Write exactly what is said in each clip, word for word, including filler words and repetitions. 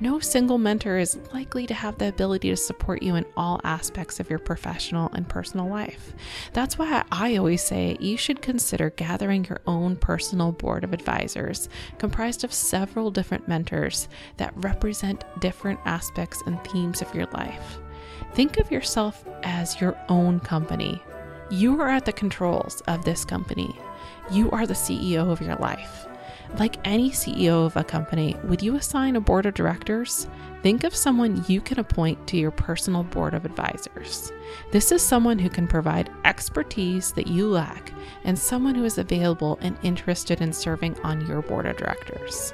No single mentor is likely to have the ability to support you in all aspects of your professional and personal life. That's why I always say you should consider gathering your own personal board of advisors, comprised of several different mentors that represent different aspects and themes of your life. Think of yourself as your own company. You are at the controls of this company. You are the C E O of your life. Like any C E O of a company, would you assign a board of directors? Think of someone you can appoint to your personal board of advisors. This is someone who can provide expertise that you lack and someone who is available and interested in serving on your board of directors.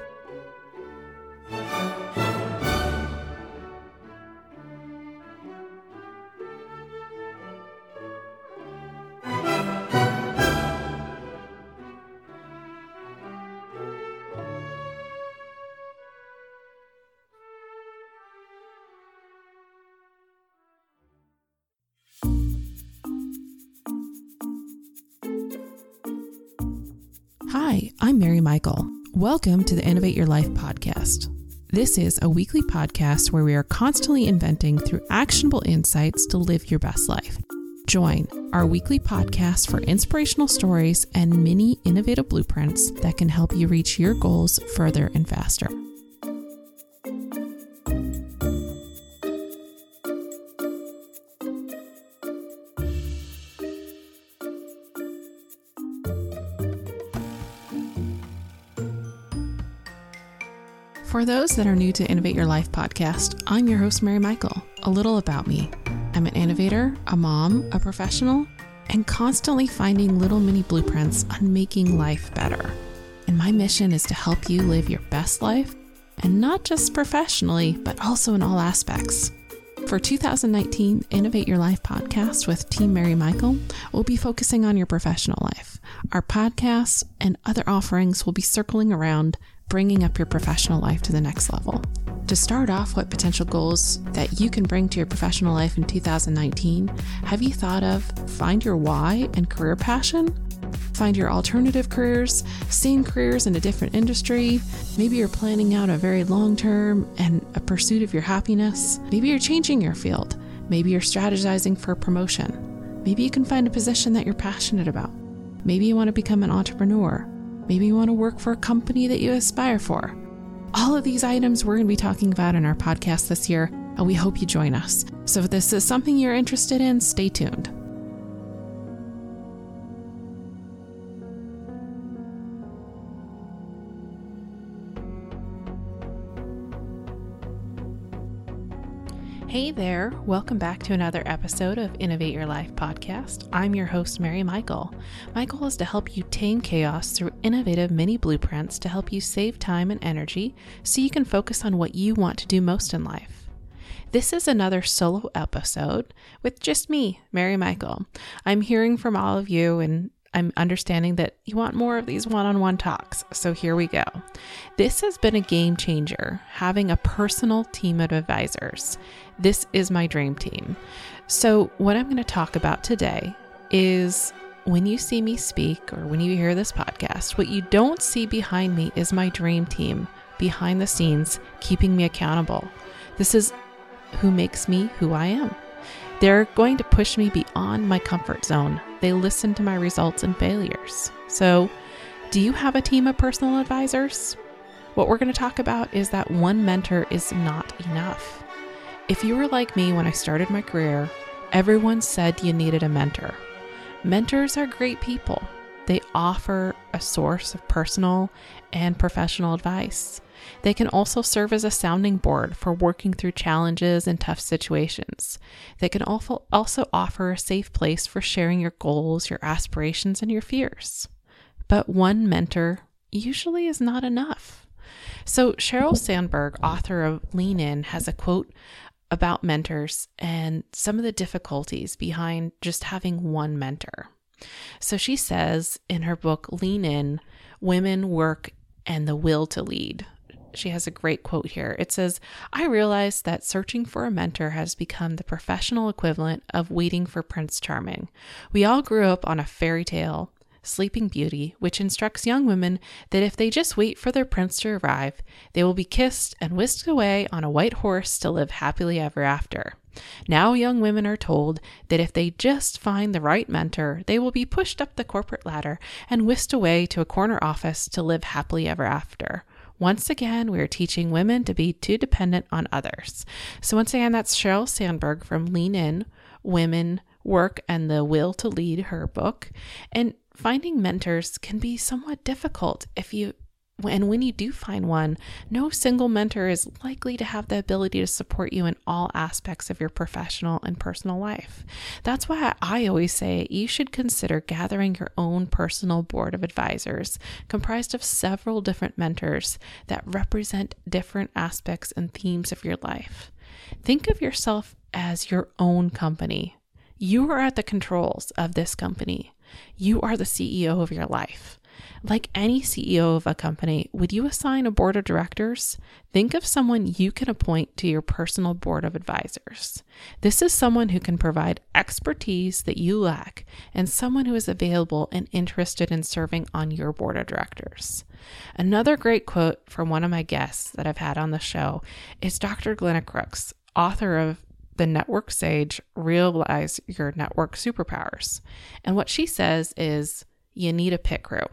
Hi, I'm Mary Michael. Welcome to the Innovate Your Life podcast. This is a weekly podcast where we are constantly inventing through actionable insights to live your best life. Join our weekly podcast for inspirational stories and mini innovative blueprints that can help you reach your goals further and faster. For those that are new to Innovate Your Life podcast, I'm your host, Mary Michael. A little about me. I'm an innovator, a mom, a professional, and constantly finding little mini blueprints on making life better. And my mission is to help you live your best life, and not just professionally, but also in all aspects. For two thousand nineteen Innovate Your Life podcast with Team Mary Michael, we'll be focusing on your professional life. Our podcasts and other offerings will be circling around bringing up your professional life to the next level. To start off, what potential goals that you can bring to your professional life in two thousand nineteen, have you thought of find your why and career passion? Find your alternative careers, seeing careers in a different industry. Maybe you're planning out a very long term and a pursuit of your happiness. Maybe you're changing your field. Maybe you're strategizing for a promotion. Maybe you can find a position that you're passionate about. Maybe you want to become an entrepreneur. Maybe you want to work for a company that you aspire for. All of these items we're going to be talking about in our podcast this year, and we hope you join us. So if this is something you're interested in, stay tuned. Hey there, welcome back to another episode of Innovate Your Life podcast. I'm your host, Mary Michael. My goal is to help you tame chaos through innovative mini blueprints to help you save time and energy so you can focus on what you want to do most in life. This is another solo episode with just me, Mary Michael. I'm hearing from all of you and I'm understanding that you want more of these one-on-one talks, so here we go. This has been a game changer, having a personal team of advisors. This is my dream team. So what I'm going to talk about today is when you see me speak or when you hear this podcast, what you don't see behind me is my dream team behind the scenes, keeping me accountable. This is who makes me who I am. They're going to push me beyond my comfort zone. They listen to my results and failures. So, do you have a team of personal advisors? What we're going to talk about is that one mentor is not enough. If you were like me when I started my career, everyone said you needed a mentor. Mentors are great people. They offer a source of personal and professional advice. They can also serve as a sounding board for working through challenges and tough situations. They can also also offer a safe place for sharing your goals, your aspirations, and your fears. But one mentor usually is not enough. So Sheryl Sandberg, author of Lean In, has a quote about mentors and some of the difficulties behind just having one mentor. So she says in her book, Lean In, Women, Work, and the Will to Lead. She has a great quote here. It says, I realized that searching for a mentor has become the professional equivalent of waiting for Prince Charming. We all grew up on a fairy tale. Sleeping Beauty, which instructs young women that if they just wait for their prince to arrive, they will be kissed and whisked away on a white horse to live happily ever after. Now young women are told that if they just find the right mentor, they will be pushed up the corporate ladder and whisked away to a corner office to live happily ever after. Once again, we are teaching women to be too dependent on others. So once again, that's Sheryl Sandberg from Lean In, Women, Work, and the Will to Lead, her book. And finding mentors can be somewhat difficult if you And when you do find one, no single mentor is likely to have the ability to support you in all aspects of your professional and personal life. That's why I always say you should consider gathering your own personal board of advisors, comprised of several different mentors that represent different aspects and themes of your life. Think of yourself as your own company. You are at the controls of this company. You are the C E O of your life. Like any C E O of a company, would you assign a board of directors? Think of someone you can appoint to your personal board of advisors. This is someone who can provide expertise that you lack and someone who is available and interested in serving on your board of directors. Another great quote from one of my guests that I've had on the show is Doctor Glenna Crooks, author of The Network Sage, Realize Your Network Superpowers. And what she says is, you need a pit crew.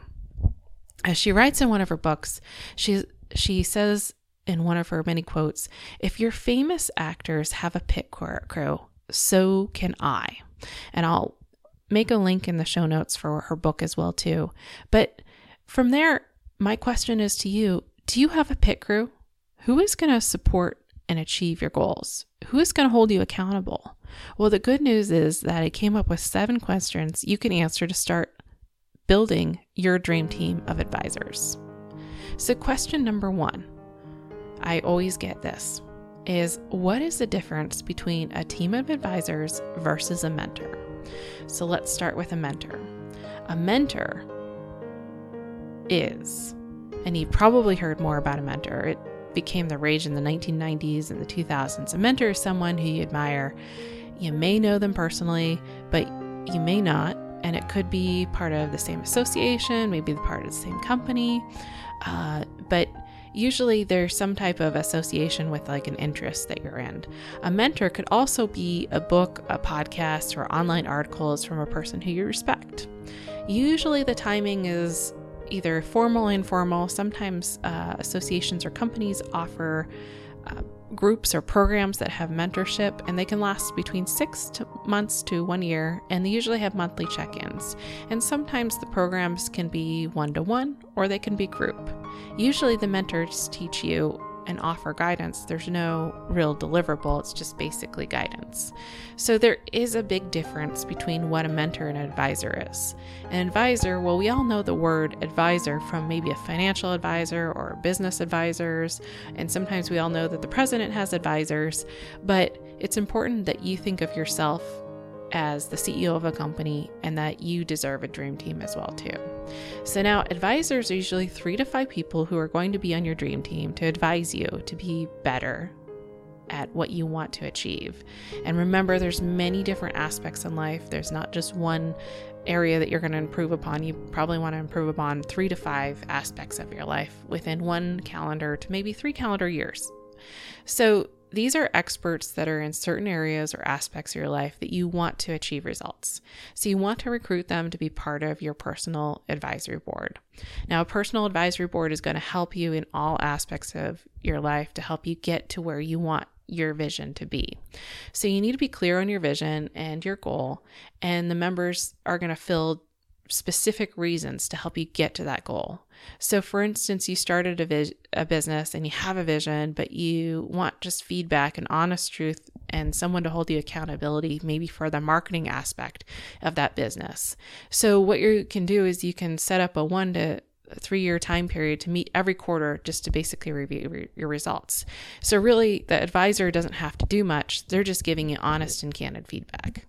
As she writes in one of her books, she she says in one of her many quotes, if your famous actors have a pit crew, so can I. And I'll make a link in the show notes for her book as well too. But from there, my question is to you, do you have a pit crew? Who is going to support and achieve your goals? Who is going to hold you accountable? Well, the good news is that I came up with seven questions you can answer to start building your dream team of advisors. So question number one, I always get this, is what is the difference between a team of advisors versus a mentor? So let's start with a mentor. A mentor is, and you've probably heard more about a mentor, it became the rage in the nineteen nineties and the two thousands. A mentor is someone who you admire. You may know them personally, but you may not. And it could be part of the same association, maybe part of the same company. Uh, but usually there's some type of association with like an interest that you're in. A mentor could also be a book, a podcast, or online articles from a person who you respect. Usually the timing is either formal or informal. Sometimes uh, associations or companies offer uh, groups or programs that have mentorship, and they can last between six to months to one year, and they usually have monthly check-ins. And sometimes the programs can be one-to-one or they can be group. Usually the mentors teach you and offer guidance. There's no real deliverable. It's just basically guidance. So there is a big difference between what a mentor and an advisor is. An advisor, well, we all know the word advisor from maybe a financial advisor or business advisors. And sometimes we all know that the president has advisors, but it's important that you think of yourself as the C E O of a company and that you deserve a dream team as well too. So now advisors are usually three to five people who are going to be on your dream team to advise you to be better at what you want to achieve. And remember, there's many different aspects in life. There's not just one area that you're going to improve upon. You probably want to improve upon three to five aspects of your life within one calendar to maybe three calendar years. So these are experts that are in certain areas or aspects of your life that you want to achieve results. So you want to recruit them to be part of your personal advisory board. Now, a personal advisory board is going to help you in all aspects of your life to help you get to where you want your vision to be. So you need to be clear on your vision and your goal, and the members are going to fill specific reasons to help you get to that goal. So for instance, you started a, vis- a business and you have a vision, but you want just feedback and honest truth and someone to hold you accountability, maybe for the marketing aspect of that business. So what you can do is you can set up a one to three year time period to meet every quarter just to basically review re- your results. So really the advisor doesn't have to do much. They're just giving you honest and candid feedback.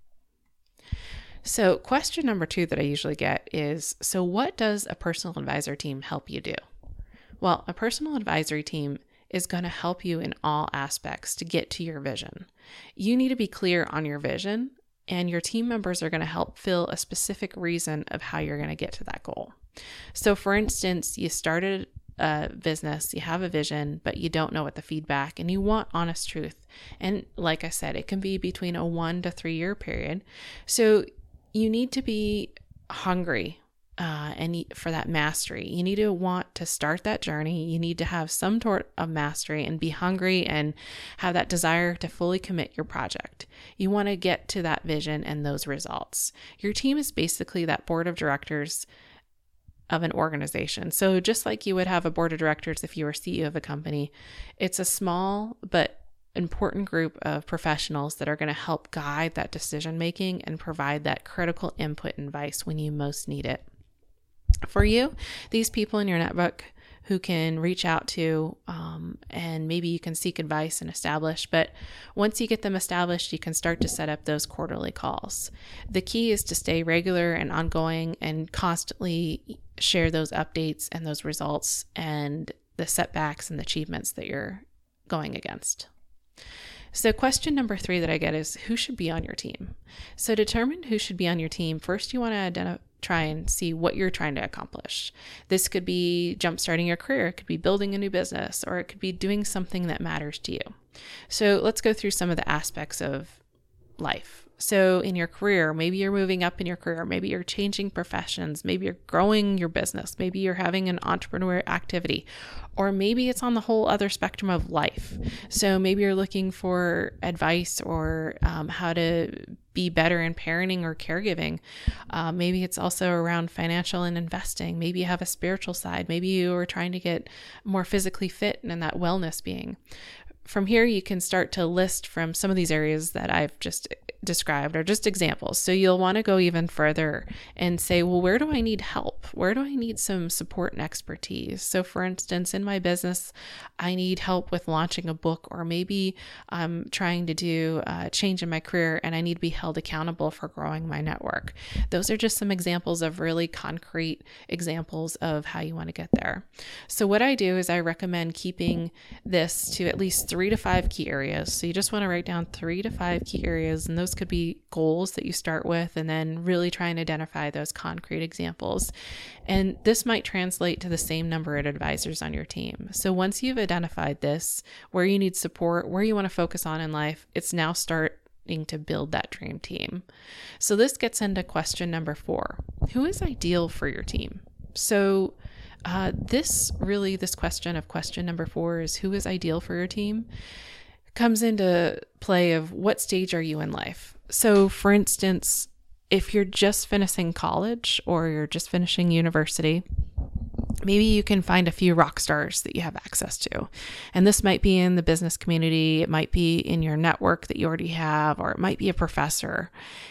So question number two that I usually get is, so what does a personal advisor team help you do? Well, a personal advisory team is going to help you in all aspects to get to your vision. You need to be clear on your vision and your team members are going to help fill a specific reason of how you're going to get to that goal. So for instance, you started a business, you have a vision, but you don't know what the feedback, and you want honest truth. And like I said, it can be between a one to three year period. So you need to be hungry uh, and for that mastery. You need to want to start that journey. You need to have some sort of mastery and be hungry and have that desire to fully commit your project. You want to get to that vision and those results. Your team is basically that board of directors of an organization. So just like you would have a board of directors if you were C E O of a company, it's a small but important group of professionals that are going to help guide that decision making and provide that critical input and advice when you most need it. For you, these people in your network who can reach out to um, and maybe you can seek advice and establish. But once you get them established, you can start to set up those quarterly calls. The key is to stay regular and ongoing and constantly share those updates and those results and the setbacks and the achievements that you're going against. So question number three that I get is who should be on your team? So determine who should be on your team. First, you want to identify try and see what you're trying to accomplish. This could be jumpstarting your career. It could be building a new business, or it could be doing something that matters to you. So let's go through some of the aspects of life. So in your career, maybe you're moving up in your career, maybe you're changing professions, maybe you're growing your business, maybe you're having an entrepreneur activity, or maybe it's on the whole other spectrum of life. So maybe you're looking for advice or um, how to be better in parenting or caregiving. Uh, maybe it's also around financial and investing. Maybe you have a spiritual side. Maybe you are trying to get more physically fit and in that wellness being. From here, you can start to list from some of these areas that I've just described are just examples. So you'll want to go even further and say, well, where do I need help? Where do I need some support and expertise? So for instance, in my business, I need help with launching a book, or maybe I'm trying to do a change in my career and I need to be held accountable for growing my network. Those are just some examples of really concrete examples of how you want to get there. So what I do is I recommend keeping this to at least three to five key areas. So you just want to write down three to five key areas, and those could be goals that you start with, and then really try and identify those concrete examples. And this might translate to the same number of advisors on your team. So once you've identified this, where you need support, where you want to focus on in life, it's now starting to build that dream team. So this gets into question number four. Who is ideal for your team? So uh, this really, this question of question number four is who is ideal for your team comes into play of what stage are you in life? So for instance, if you're just finishing college or you're just finishing university, maybe you can find a few rock stars that you have access to. And this might be in the business community, it might be in your network that you already have, or it might be a professor.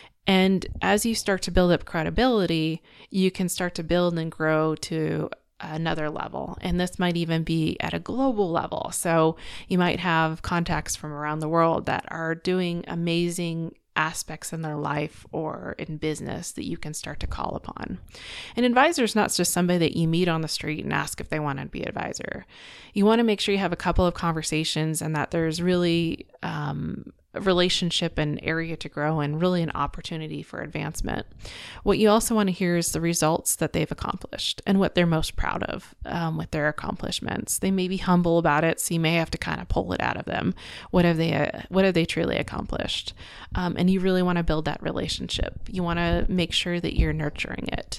And as you start to build up credibility, you can start to build and grow to another level. And this might even be at a global level. So you might have contacts from around the world that are doing amazing aspects in their life or in business that you can start to call upon. An advisor is not just somebody that you meet on the street and ask if they want to be an advisor. You want to make sure you have a couple of conversations and that there's really um, a relationship and area to grow and really an opportunity for advancement. What you also want to hear is the results that they've accomplished and what they're most proud of um, with their accomplishments. They may be humble about it, so you may have to kind of pull it out of them. What have they, uh, what have they truly accomplished? Um, and you really want to build that relationship. You want to make sure that you're nurturing it.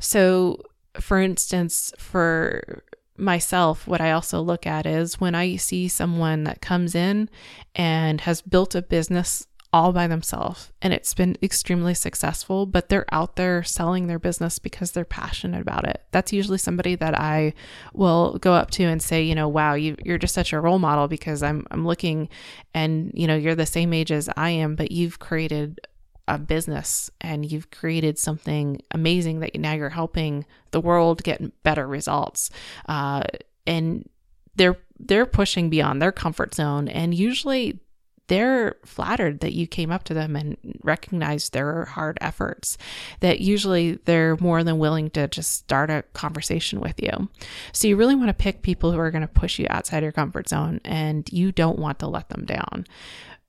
So for instance, for myself, what I also look at is when I see someone that comes in and has built a business all by themselves and it's been extremely successful, but they're out there selling their business because they're passionate about it. That's usually somebody that I will go up to and say, you know, wow, you, you're just such a role model because I'm, I'm looking and, you know, you're the same age as I am, but you've created a business and you've created something amazing that now you're helping the world get better results. Uh, and they're, they're pushing beyond their comfort zone. And usually they're flattered that you came up to them and recognized their hard efforts, that usually they're more than willing to just start a conversation with you. So you really want to pick people who are going to push you outside your comfort zone and you don't want to let them down.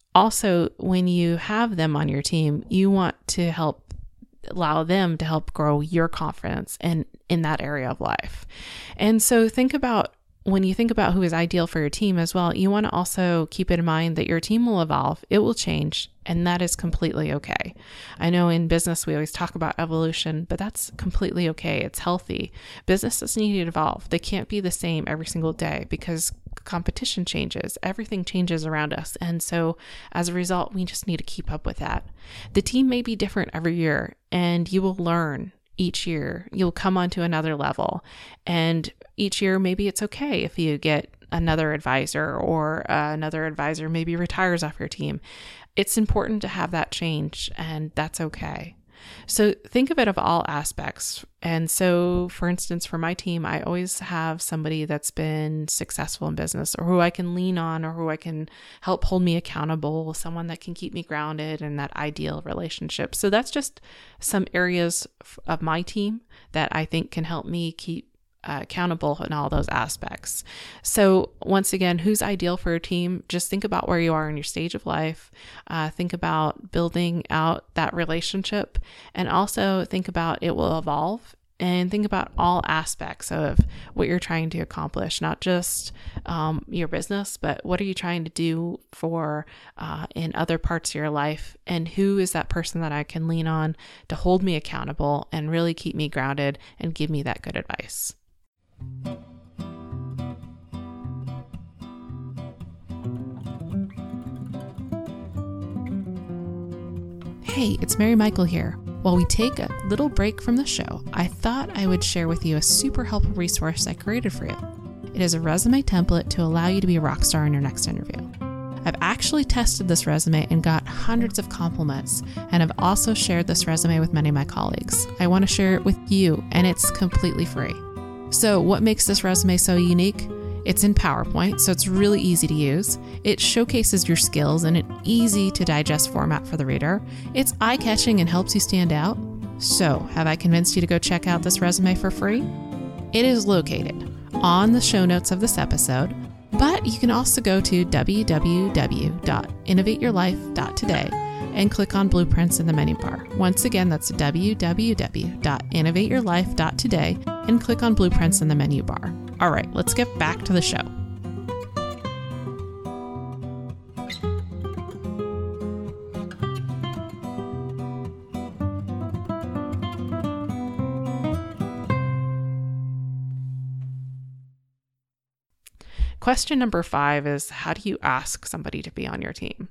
also, when you have them on your team, you want to help allow them to help grow your confidence in, in that area of life. And so think about, when you think about who is ideal for your team as well, you want to also keep in mind that your team will evolve, it will change, and that is completely okay. I know in business, we always talk about evolution, but that's completely okay. It's healthy. Businesses need to evolve. They can't be the same every single day because competition changes. Everything changes around us. And so as a result, we just need to keep up with that. The team may be different every year, and you will learn each year. You'll come onto another level, and each year, maybe it's okay if you get another advisor, or uh, another advisor maybe retires off your team. It's important to have that change, and that's okay. So think of it of all aspects. And so, for instance, for my team, I always have somebody that's been successful in business, or who I can lean on, or who I can help hold me accountable, someone that can keep me grounded in that ideal relationship. So that's just some areas of my team that I think can help me keep Uh, accountable in all those aspects. So once again, who's ideal for your team? Just think about where you are in your stage of life. Uh, think about building out that relationship, and also think about it will evolve, and think about all aspects of what you're trying to accomplish, not just um, your business, but what are you trying to do for uh, in other parts of your life, and who is that person that I can lean on to hold me accountable and really keep me grounded and give me that good advice. Hey, it's Mary Michael here. While we take a little break from the show, I thought I would share with you a super helpful resource I created for you. It is a resume template to allow you to be a rock star in your next interview. I've actually tested this resume and got hundreds of compliments, and I've also shared this resume with many of my colleagues. I want to share it with you, and it's completely free. So what makes this resume so unique? It's in PowerPoint, so it's really easy to use. It showcases your skills in an easy to digest format for the reader. It's eye-catching and helps you stand out. So, have I convinced you to go check out this resume for free? It is located on the show notes of this episode, but you can also go to w w w dot innovate your life dot today and click on Blueprints in the menu bar. Once again, that's w w w dot innovate your life dot today and click on Blueprints in the menu bar. All right, let's get back to the show. Question number five is, how do you ask somebody to be on your team?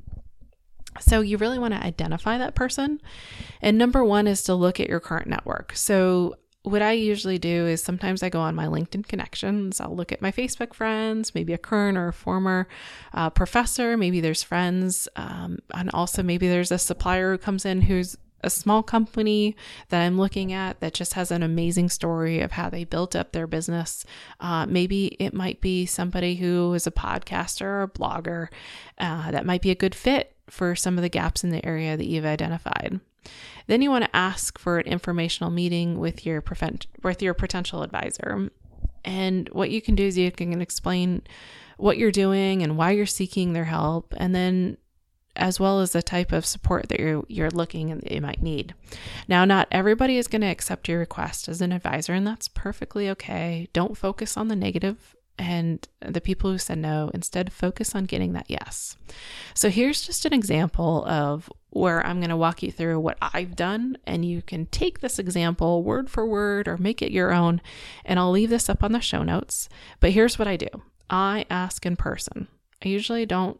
So you really want to identify that person. And number one is to look at your current network. So what I usually do is sometimes I go on my LinkedIn connections. I'll look at my Facebook friends, maybe a current or a former uh, professor. Maybe there's friends. Um, and also maybe there's a supplier who comes in who's a small company that I'm looking at that just has an amazing story of how they built up their business. Uh, maybe it might be somebody who is a podcaster or a blogger uh, that might be a good fit for some of the gaps in the area that you've identified. Then you want to ask for an informational meeting with your prevent- with your potential advisor. And what you can do is you can explain what you're doing and why you're seeking their help, and then as well as the type of support that you're you're looking and that you might need. Now, not everybody is going to accept your request as an advisor, and that's perfectly okay. Don't focus on the negative and the people who said no. Instead, focus on getting that yes. So here's just an example of where I'm going to walk you through what I've done, and you can take this example word for word or make it your own, and I'll leave this up on the show notes. But here's what I do. I ask in person. I usually don't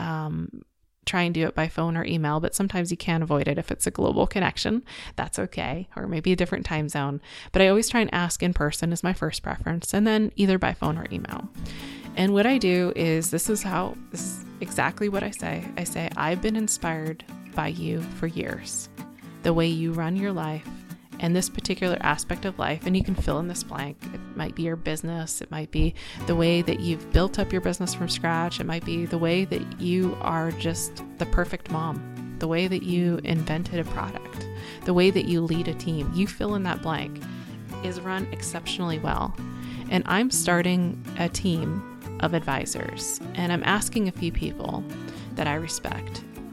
um, try and do it by phone or email, but sometimes you can't avoid it if it's a global connection. That's okay, or maybe a different time zone. But I always try and ask in person as my first preference, and then either by phone or email. And what I do is, this is how, this is exactly what I say. I say, I've been inspired by you for years. The way you run your life and this particular aspect of life, and you can fill in this blank. It might be your business. It might be the way that you've built up your business from scratch. It might be the way that you are just the perfect mom, the way that you invented a product, the way that you lead a team. You fill in that blank is run exceptionally well. And I'm starting a team of advisors, and I'm asking a few people that I respect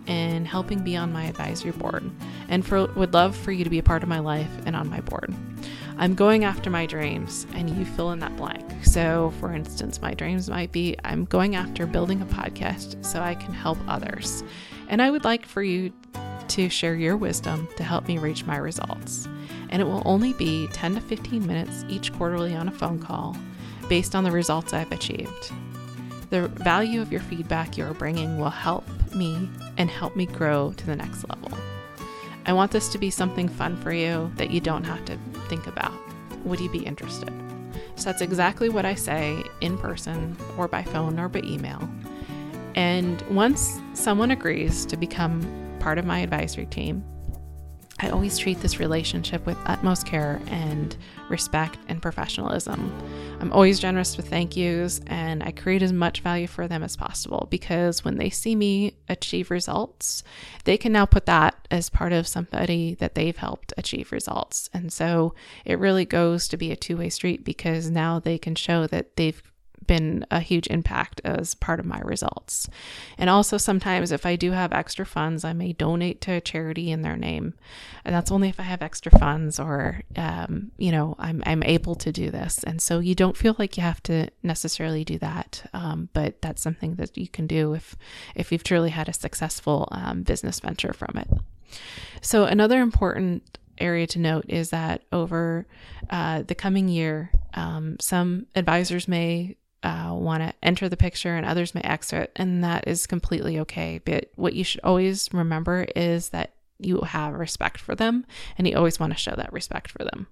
in helping be on my advisory board, and for, would love for you to be a part of my life and on my board. I'm going after my dreams, and you fill in that blank. So, for instance, my dreams might be I'm going after building a podcast so I can help others. And I would like for you to share your wisdom to help me reach my results. And it will only be ten to fifteen minutes each quarterly on a phone call based on the results I've achieved. The value of your feedback you are bringing will help me and help me grow to the next level. I want this to be something fun for you that you don't have to think about. Would you be interested? So that's exactly what I say in person or by phone or by email. And once someone agrees to become part of my advisory team, I always treat this relationship with utmost care and respect and professionalism. I'm always generous with thank yous, and I create as much value for them as possible, because when they see me achieve results, they can now put that as part of somebody that they've helped achieve results. And so it really goes to be a two-way street, because now they can show that they've been a huge impact as part of my results. And also sometimes if I do have extra funds, I may donate to a charity in their name. And that's only if I have extra funds or, um, you know, I'm, I'm able to do this. And so you don't feel like you have to necessarily do that. Um, but that's something that you can do if, if you've truly had a successful um, business venture from it. So another important area to note is that over uh, the coming year, um, some advisors may Uh, want to enter the picture and others may exit, and that is completely okay. But what you should always remember is that you have respect for them, and you always want to show that respect for them.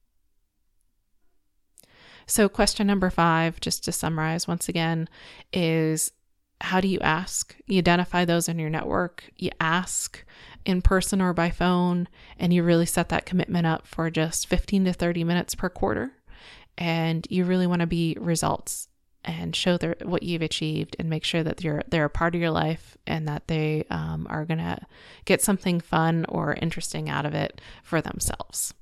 So question number five, just to summarize once again, is how do you ask? You identify those in your network, you ask in person or by phone, and you really set that commitment up for just fifteen to thirty minutes per quarter. And you really want to be results and show their, what you've achieved, and make sure that you're, they're a part of your life, and that they um, are going to get something fun or interesting out of it for themselves.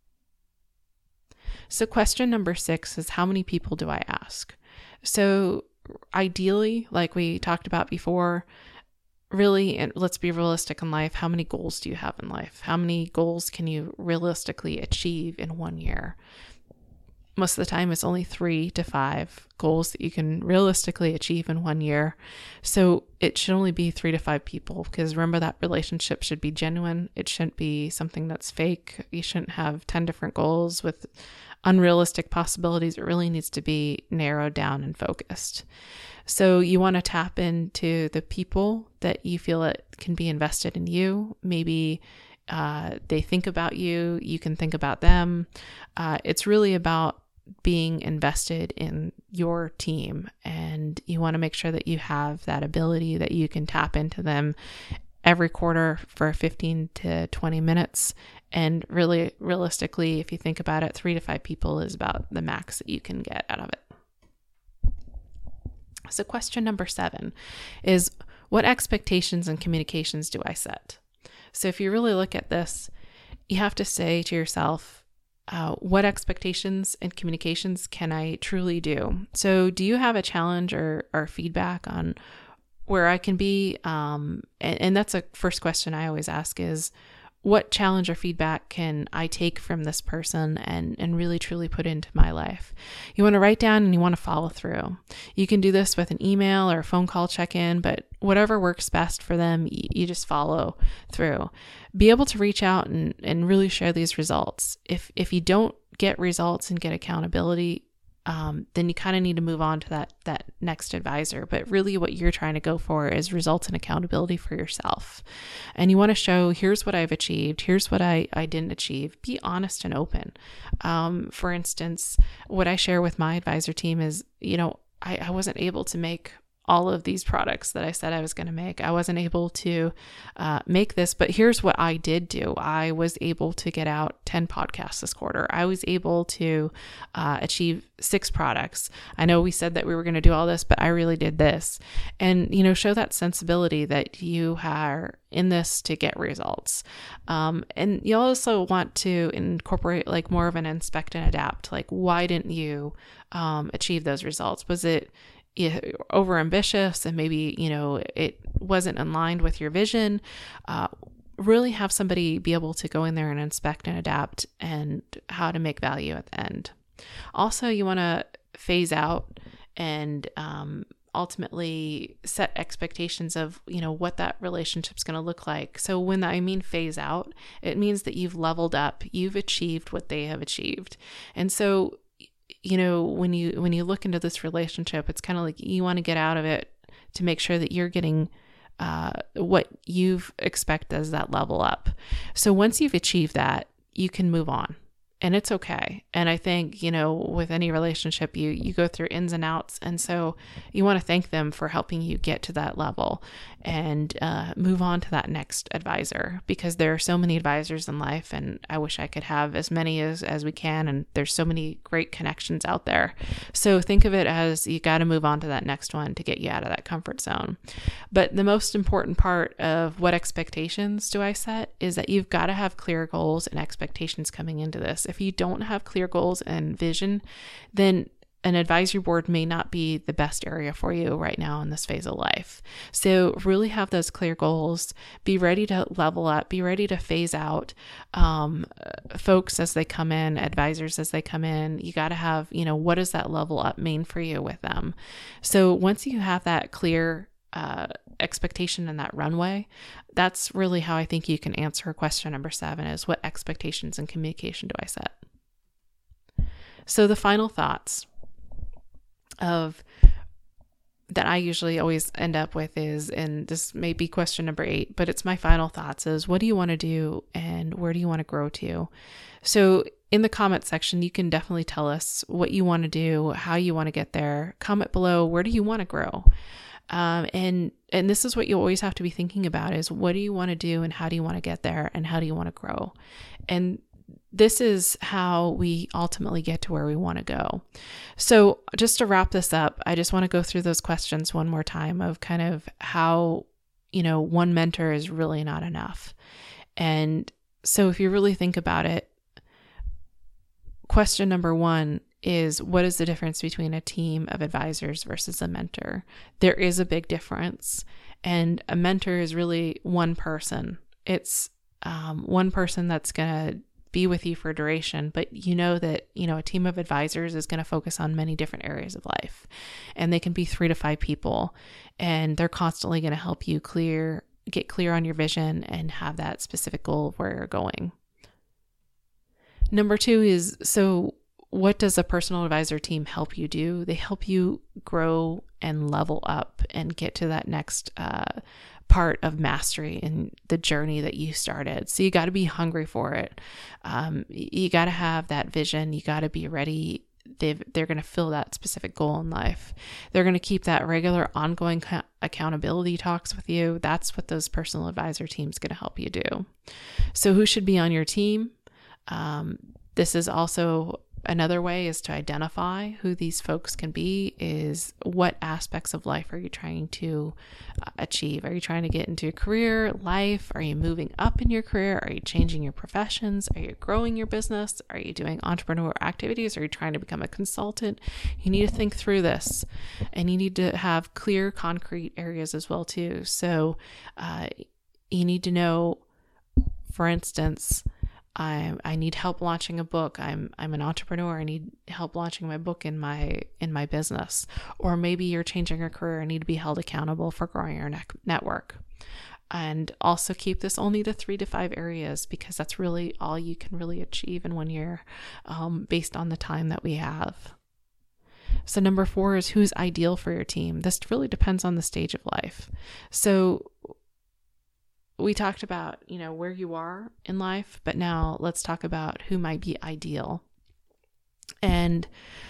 So question number six is, how many people do I ask? So ideally, like we talked about before, really, and let's be realistic in life, how many goals do you have in life? How many goals can you realistically achieve in one year? Most of the time, it's only three to five goals that you can realistically achieve in one year. So it should only be three to five people, because remember, that relationship should be genuine. It shouldn't be something that's fake. You shouldn't have ten different goals with unrealistic possibilities. It really needs to be narrowed down and focused. So you want to tap into the people that you feel that can be invested in you. Maybe uh, they think about you. You can think about them. Uh, it's really about being invested in your team, and you want to make sure that you have that ability that you can tap into them every quarter for fifteen to twenty minutes. And really, realistically, if you think about it, three to five people is about the max that you can get out of it. So question number seven is, what expectations and communications do I set? So if you really look at this, you have to say to yourself, Uh, what expectations and communications can I truly do? So do you have a challenge or, or feedback on where I can be? Um, and, and that's a first question I always ask is, what challenge or feedback can I take from this person and, and really truly put into my life? You want to write down and you want to follow through. You can do this with an email or a phone call check-in, but whatever works best for them, you, you just follow through. Be able to reach out and, and really share these results. If, if you don't get results and get accountability, Um, then you kind of need to move on to that that next advisor. But really what you're trying to go for is results and accountability for yourself. And you want to show, here's what I've achieved. Here's what I, I didn't achieve. Be honest and open. Um, for instance, what I share with my advisor team is, you know, I, I wasn't able to make all of these products that I said I was going to make. I wasn't able to uh, make this, but here's what I did do. I was able to get out ten podcasts this quarter. I was able to uh, achieve six products. I know we said that we were going to do all this, but I really did this. And, you know, show that sensibility that you are in this to get results. Um, and you also want to incorporate like more of an inspect and adapt. Like, why didn't you um, achieve those results? Was it over ambitious and maybe, you know, it wasn't aligned with your vision, uh, really have somebody be able to go in there and inspect and adapt and how to make value at the end. Also, you want to phase out and um, ultimately set expectations of, you know, what that relationship's going to look like. So when I mean phase out, it means that you've leveled up, you've achieved what they have achieved. And so, you know, when you when you look into this relationship, it's kind of like you want to get out of it to make sure that you're getting uh, what you've expect as that level up. So once you've achieved that, you can move on. And it's okay. And I think, you know, with any relationship, you you go through ins and outs. And so you want to thank them for helping you get to that level and uh, move on to that next advisor, because there are so many advisors in life, and I wish I could have as many as, as we can. And there's so many great connections out there. So think of it as you got to move on to that next one to get you out of that comfort zone. But the most important part of what expectations do I set is that you've got to have clear goals and expectations coming into this. If you don't have clear goals and vision, then an advisory board may not be the best area for you right now in this phase of life. So really have those clear goals, be ready to level up, be ready to phase out um, folks as they come in, advisors as they come in. You got to have, you know, what does that level up mean for you with them? So once you have that clear uh, expectation and that runway, that's really how I think you can answer question number seven is, what expectations and communication do I set? So the final thoughts of that I usually always end up with is, and this may be question number eight, but it's my final thoughts is, what do you want to do and where do you want to grow to? So in the comment section, you can definitely tell us what you want to do, how you want to get there. Comment below, where do you want to grow? Um, and, and this is what you always have to be thinking about is, what do you want to do and how do you want to get there and how do you want to grow? And this is how we ultimately get to where we want to go. So just to wrap this up, I just want to go through those questions one more time of kind of how, you know, one mentor is really not enough. And so if you really think about it, question number one is, what is the difference between a team of advisors versus a mentor? There is a big difference. And a mentor is really one person. It's um, one person that's going to be with you for duration, but you know that, you know, a team of advisors is going to focus on many different areas of life, and they can be three to five people, and they're constantly going to help you clear, get clear on your vision and have that specific goal of where you're going. Number two is, so what does a personal advisor team help you do? They help you grow and level up and get to that next uh, part of mastery in the journey that you started. So you got to be hungry for it. Um, you got to have that vision. You got to be ready. They've, they're going to fill that specific goal in life. They're going to keep that regular ongoing co- accountability talks with you. That's what those personal advisor teams going to help you do. So who should be on your team? Um, this is also another way is to identify who these folks can be, is what aspects of life are you trying to uh, achieve? Are you trying to get into your career, life? Are you moving up in your career? Are you changing your professions? Are you growing your business? Are you doing entrepreneur activities? Are you trying to become a consultant? You need to think through this, and you need to have clear, concrete areas as well too. So uh, you need to know, for instance, I I need help launching a book. I'm I'm an entrepreneur. I need help launching my book in my in my business. Or maybe you're changing your career and need to be held accountable for growing your ne- network. And also keep this only to three to five areas, because that's really all you can really achieve in one year, um, based on the time that we have. So number four is, who's ideal for your team? This really depends on the stage of life. So we talked about, you know, where you are in life, but now let's talk about who might be ideal. And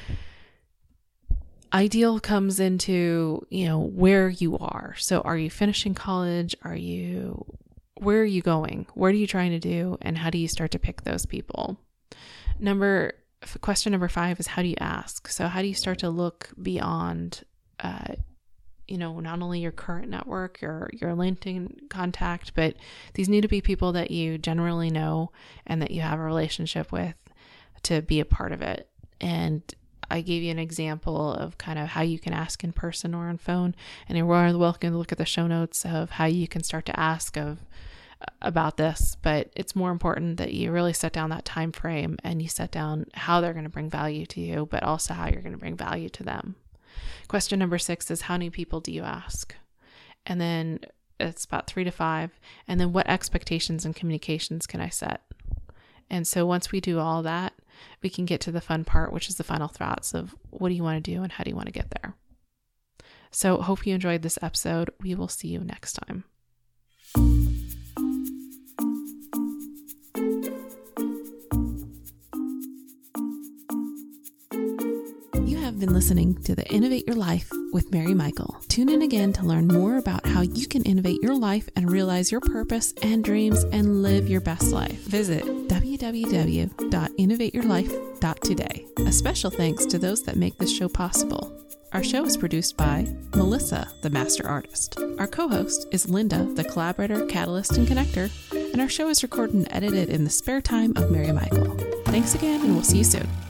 ideal comes into, you know, where you are. So are you finishing college? Are you, where are you going? What are you trying to do? And how do you start to pick those people? Number, question number five is, how do you ask? So how do you start to look beyond, uh, you know, not only your current network, your, your LinkedIn contact, but these need to be people that you generally know and that you have a relationship with to be a part of it. And I gave you an example of kind of how you can ask in person or on phone, and you're welcome to look at the show notes of how you can start to ask of about this. But it's more important that you really set down that time frame and you set down how they're going to bring value to you, but also how you're going to bring value to them. Question number six is, how many people do you ask? And then it's about three to five. And then what expectations and communications can I set? And so once we do all that, we can get to the fun part, which is the final thoughts of what do you want to do and how do you want to get there? So hope you enjoyed this episode. We will see you next time. You have been listening to the Innovate Your Life with Mary Michael. Tune in again to learn more about how you can innovate your life and realize your purpose and dreams and live your best life. Visit w w w dot innovate your life dot today. A special thanks to those that make this show possible. Our show is produced by Melissa, the master artist. Our co-host is Linda, the collaborator, catalyst, and connector. And our show is recorded and edited in the spare time of Mary Michael. Thanks again, and we'll see you soon.